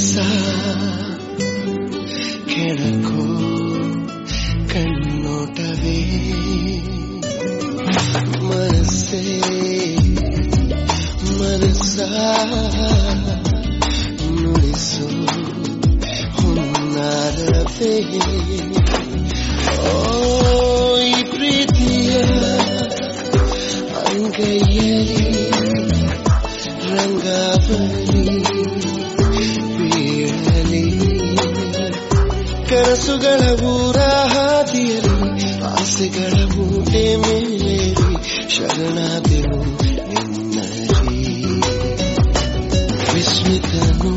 ಮನಸ ಕೆಣಕೋ ಕಣ್ಣೋಟವೇ ಮನಸ್ಸೇ ಮನಸ ನುಡಿಸೋ ಹುನ್ನಾರವೇ ಈ ಪ್ರೀತಿಯ ಅಂಗೈಯಲ್ಲಿ ರಂಗಾವಲಿ ಬೀಳಲಿ ಕನಸುಗಳ ಊರ ಹಾದಿಯಲ್ಲಿ ಆಸೆಗಳ ಮೂಟೆ ಮೇಲೇರಿ ಶರಣಾದೆನು ನಿನ್ನಲಿ ವಿಸ್ಮಿತನು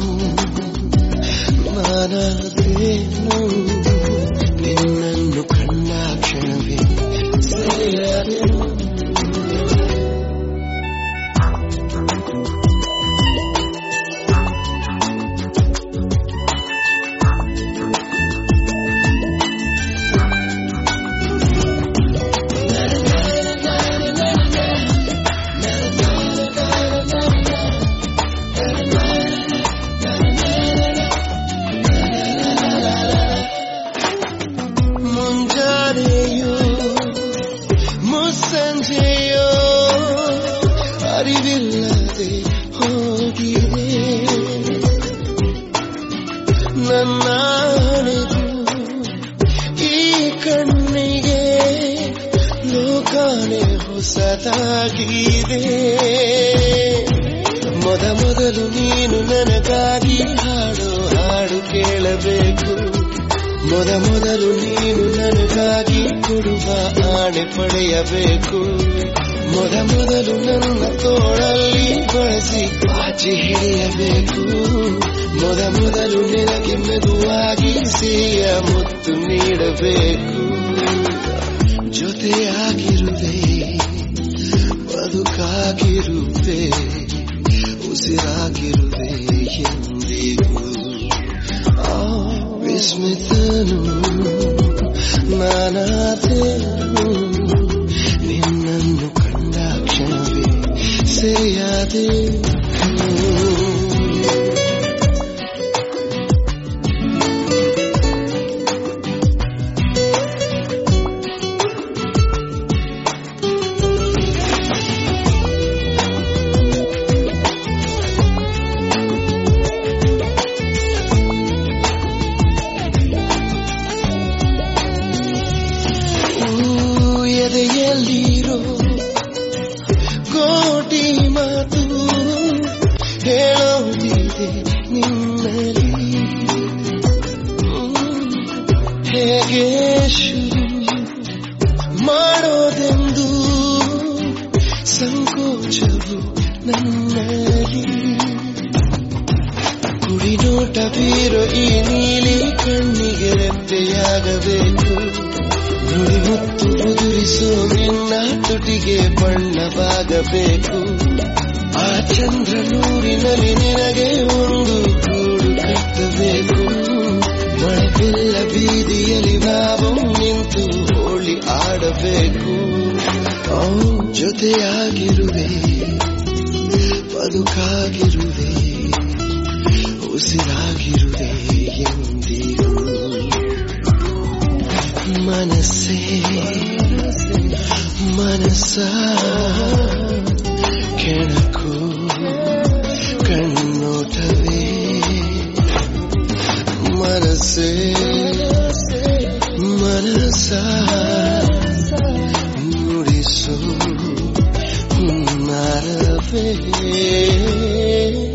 ನಾನಾದೇನು ನಿನ್ನನ್ನು ಕಂಡ ಕ್ಷಣವೇ ಸರಿಯಾದೆನು ಸಂಜೆಯೋ ಅರಿವಿಲ್ಲದೆ ಹೋಗಿದೆ ನನ್ನಾಣೆಗೂ ಈ ಕಣ್ಣಿಗೆ ಲೋಕಾನೆ ಹೊಸದಾಗಿದೆ ಮೊದಲು ನೀನು ನನಗಾಗಿ ಹಾಡು ಹಾಡು ಕೇಳಬೇಕು ಮೊದಲು ನೀನು ನನಗಾಗಿ ಕೊಡುವ ಆಣೆ ಪಡೆಯಬೇಕು ಮೊದಲು ನನ್ನ ತೋಳಲ್ಲಿ ಬಳಸಿ ಆಚೆ ಹಿಡಿಯಬೇಕು ಮೊದಲು ನಿನಗೆ ಮೆದುವಾಗಿ ಸಿಹಿಯ ಮುತ್ತು ನೀಡಬೇಕು ಜೊತೆಯಾಗಿರುವೆ ಬದುಕಾಗಿರುವೆ ಉಸಿರಾಗಿರುವೆ ಎಂದಿಗೂ ವಿಸ್ಮಿತನು ನಾನಾದೆನು ನಿನ್ನನ್ನು ಕಂಡ ಕ್ಷಣವೇ ಸರಿಯಾದೆನು ಎದೆಯಲ್ಲಿರೋ ಕೋಟಿ ಮಾತು ಹೇಳೋದಿದೆ ನಿನ್ನಲ್ಲಿ ಹೇಗೆ ಶುರು ಮಾಡೋದೆಂದು ಸಂಕೋಚವು ನನ್ನಲ್ಲಿ ಕುಡಿನೋಟ ಬೀರೋ ಈ ನೀಲಿ ಕಣ್ಣಿಗೆ ರೆಪ್ಪೆಯಾಗಬೇಕು ನುಡಿ ಮುತ್ತು ಉದುರಿಸೋ ನಿನ್ನ ತುಟಿಗೆ ಬಣ್ಣವಾಗಬೇಕು ಆ ಚಂದ್ರನೂರಿನಲ್ಲಿ ನಿನಗೆ ಒಂದು ಗೂಡು ಕಟ್ಟಬೇಕು ಮಳೆಗೆಲ್ಲ ಬೀದಿಯಲ್ಲಿ ನಾವು ನಿಂತು ಹೋಳಿ ಆಡಬೇಕು ಜೊತೆಯಾಗಿರುವೆ ಬದುಕಾಗಿರುವೆ ಉಸಿರಾಗಿರುವೆ ಎಂದಿಗೂ ಮನಸ್ಸೇ ಮನಸ ಕೆಣಕು ಕಣ್ಣೋಟವೇ ಮನಸ್ಸೇ ಮನಸ ನುಡಿಸೋ ಹುನ್ನಾರವೇ